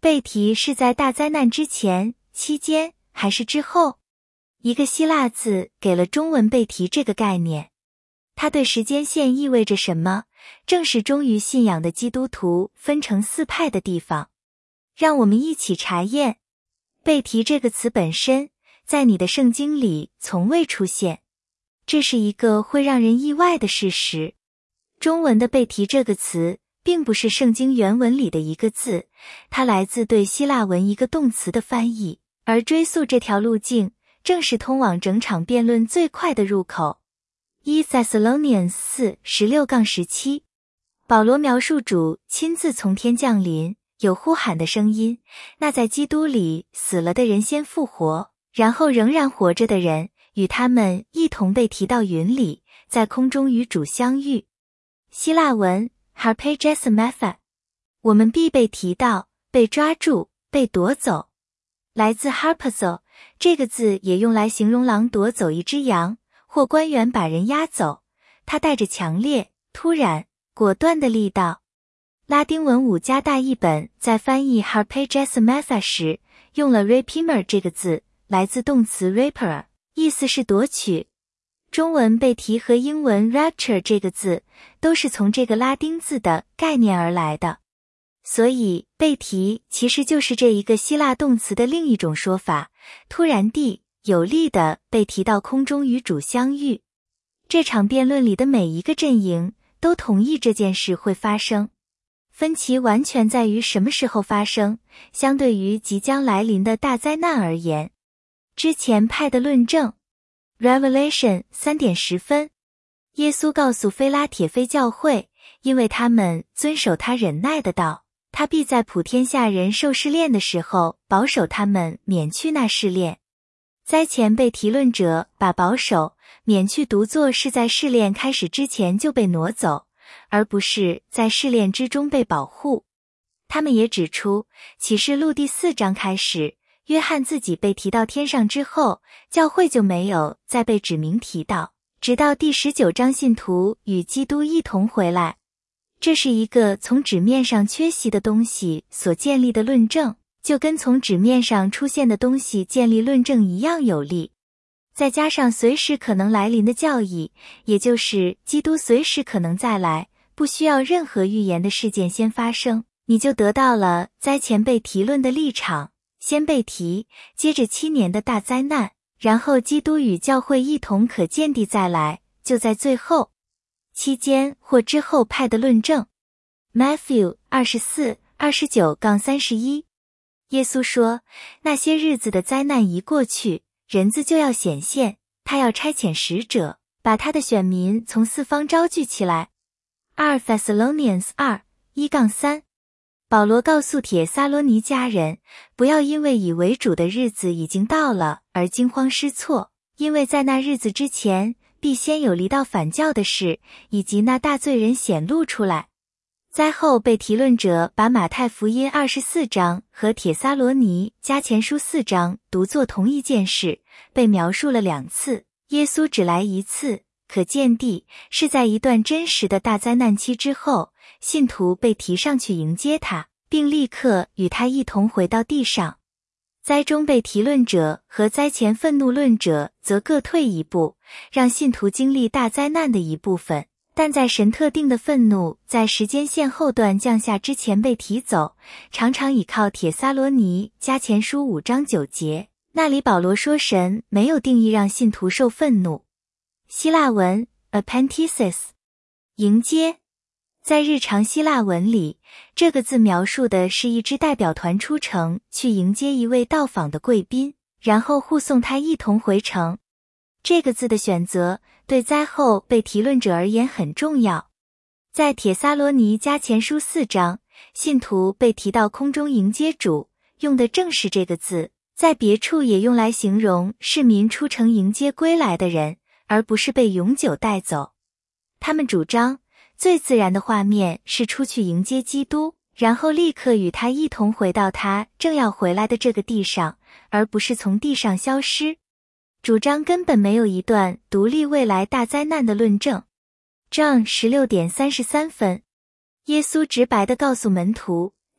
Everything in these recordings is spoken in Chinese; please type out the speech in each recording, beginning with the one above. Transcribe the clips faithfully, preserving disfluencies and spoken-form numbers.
被提是在大灾难之前、期间还是之后？一个希腊字给了中文被提这个概念。它对时间线意味着什么，正是忠于信仰的基督徒分成四派的地方。让我们一起查验。被提这个词本身，在你的圣经里从未出现。这是一个会让人意外的事实。中文的被提这个词，并不是圣经原文里的一个字，它来自对希腊文一个动词的翻译，而追溯这条路径，正是通往整场辩论最快的入口。一 Thessalonians 四 十六到十七， 保罗描述主亲自从天降临，有呼喊的声音，那在基督里死了的人先复活，然后仍然活着的人与他们一同被提到云里，在空中与主相遇。希腊文 harpagesemetha， 我们必被提到，被抓住，被夺走。来自 harpazo， 这个字也用来形容狼夺走一只羊，或官员把人押走，它带着强烈、突然、果断的力道。拉丁文五加大译本在翻译 harpagesemetha 时，用了 rapimer 这个字，来自动词 rapere， 意思是夺取。中文被提和英文 rapture 这个字，都是从这个拉丁字的概念而来的。所以被提其实就是这一个希腊动词的另一种说法，突然地、有力地被提到空中与主相遇。这场辩论里的每一个阵营都同意这件事会发生，分歧完全在于什么时候发生，相对于即将来临的大灾难而言。之前派的论证 Revelation 三点十分，耶稣告诉非拉铁非教会，因为他们遵守他忍耐的道，他必在普天下人受试炼的时候保守他们免去那试炼。灾前被提论者把保守、免去读作是在试炼开始之前就被挪走，而不是在试炼之中被保护。他们也指出，启示录第四章开始，约翰自己被提到天上之后，教会就没有再被指明提到，直到第十九章信徒与基督一同回来。这是一个从纸面上缺席的东西所建立的论证，就跟从纸面上出现的东西建立论证一样有力。再加上随时可能来临的教义，也就是基督随时可能再来，不需要任何预言的事件先发生，你就得到了灾前被提论的立场，先被提，接着七年的大灾难，然后基督与教会一同可见地再来，就在最后。期间或之后派的论证 Matthew 二十四 二十九到三十一， 耶稣说，那些日子的灾难一过去，人子就要显现，他要差遣使者，把他的选民从四方招聚起来。二 Thessalonians 二 一到三， 保罗告诉帖撒罗尼迦人，不要因为以为主的日子已经到了而惊慌失措，因为在那日子之前，必先有离道反教的事，以及那大罪人显露出来。灾后被提论者把马太福音二十四章和帖撒罗尼迦前书四章读作同一件事，被描述了两次，耶稣只来一次，可见地是在一段真实的大灾难期之后，信徒被提上去迎接他，并立刻与他一同回到地上。灾中被提论者和灾前愤怒论者则各退一步，让信徒经历大灾难的一部分，但在神特定的愤怒在时间线后段降下之前被提走，常常倚靠帖撒罗尼迦前书五章九节，那里保罗说神没有定义让信徒受愤怒。希腊文 apenthesis 迎接，在日常希腊文里，这个字描述的是一支代表团出城去迎接一位到访的贵宾，然后护送他一同回城。这个字的选择对灾后被提论者而言很重要。在帖撒罗尼迦前书四章，信徒被提到空中迎接主，用的正是这个字，在别处也用来形容市民出城迎接归来的人，而不是被永久带走。他们主张最自然的画面是出去迎接基督，然后立刻与他一同回到他正要回来的这个地上，而不是从地上消失。主张根本没有一段独立未来大灾难的论证。John 十六点三十三分，耶稣直白地告诉门徒，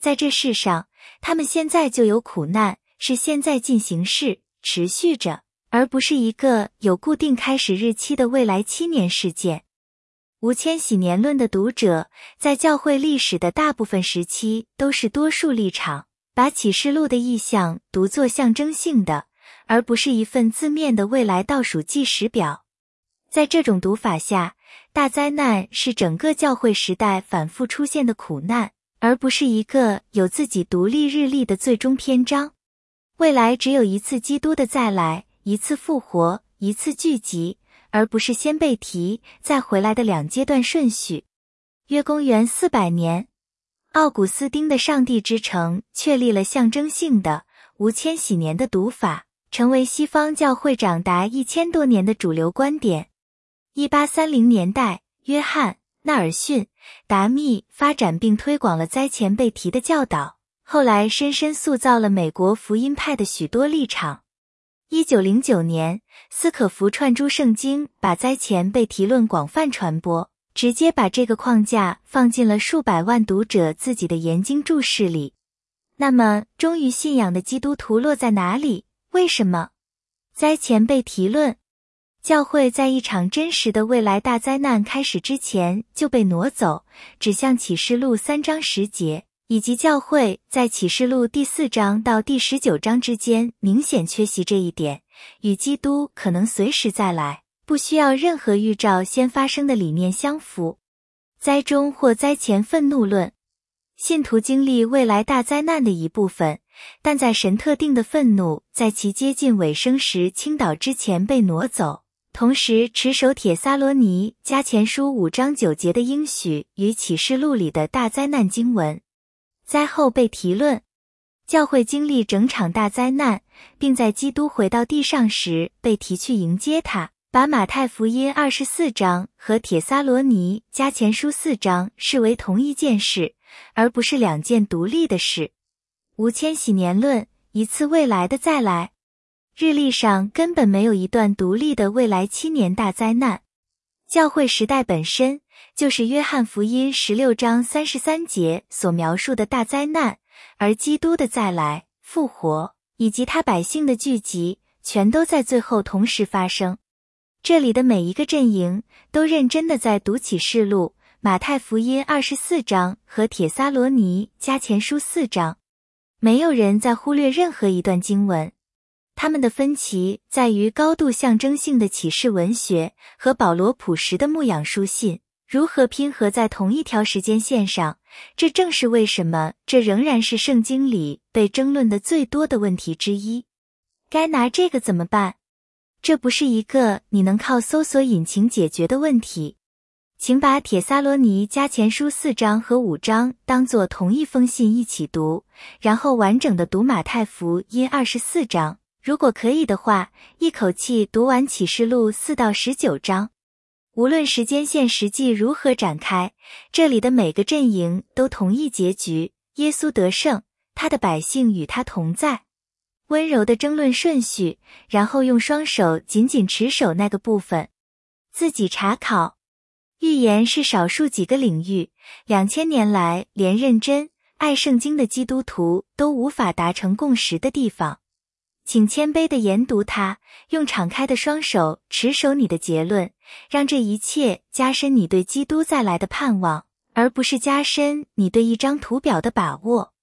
在这世上，他们现在就有苦难，是现在进行式，持续着，而不是一个有固定开始日期的未来七年事件。无千禧年论的读者，在教会历史的大部分时期都是多数立场，把启示录的意象读作象征性的，而不是一份字面的未来倒数计时表。在这种读法下，大灾难是整个教会时代反复出现的苦难，而不是一个有自己独立日历的最终篇章。未来只有一次基督的再来，一次复活，一次聚集，而不是先被提再回来的两阶段顺序。约公元四百年，奥古斯丁的上帝之城确立了象征性的无千禧年的读法，成为西方教会长达一千多年的主流观点。一八三零年代，约翰、纳尔逊、达密发展并推广了灾前被提的教导，后来深深塑造了美国福音派的许多立场。一九零九年，斯可夫串珠圣经，把灾前被提论广泛传播，直接把这个框架放进了数百万读者自己的研经注释里。那么，忠于信仰的基督徒落在哪里？为什么？灾前被提论。教会在一场真实的未来大灾难开始之前就被挪走，指向启示录三章十节，以及教会在启示录第四章到第十九章之间明显缺席这一点，与基督可能随时再来，不需要任何预兆先发生的理念相符。灾中或灾前愤怒论，信徒经历未来大灾难的一部分，但在神特定的愤怒在其接近尾声时倾倒之前被挪走。同时持守帖撒罗尼迦前书五章九节的应许与启示录里的大灾难经文。灾后被提论，教会经历整场大灾难，并在基督回到地上时被提去迎接他，把马太福音二十四章和帖撒罗尼迦前书四章视为同一件事，而不是两件独立的事。无千禧年论，一次未来的再来。日历上根本没有一段独立的未来七年大灾难。教会时代本身就是约翰福音十六章三十三节所描述的大灾难，而基督的再来、复活以及他百姓的聚集全都在最后同时发生。这里的每一个阵营都认真地在读启示录、马太福音二十四章和帖撒罗尼迦前书四章，没有人在忽略任何一段经文。他们的分歧在于高度象征性的启示文学和保罗朴实的牧养书信如何拼合在同一条时间线上。这正是为什么这仍然是圣经里被争论的最多的问题之一。该拿这个怎么办？这不是一个你能靠搜索引擎解决的问题。请把帖撒罗尼迦前书四章和五章当作同一封信一起读，然后完整的读马太福音二十四章。如果可以的话，一口气读完启示录四到十九章。无论时间线实际如何展开，这里的每个阵营都同一结局：耶稣得胜，他的百姓与他同在。温柔的争论顺序，然后用双手紧紧持守那个部分。自己查考。预言是少数几个领域，两千年来连认真爱圣经的基督徒都无法达成共识的地方。请谦卑地研读它，用敞开的双手持守你的结论，让这一切加深你对基督再来的盼望，而不是加深你对一张图表的把握。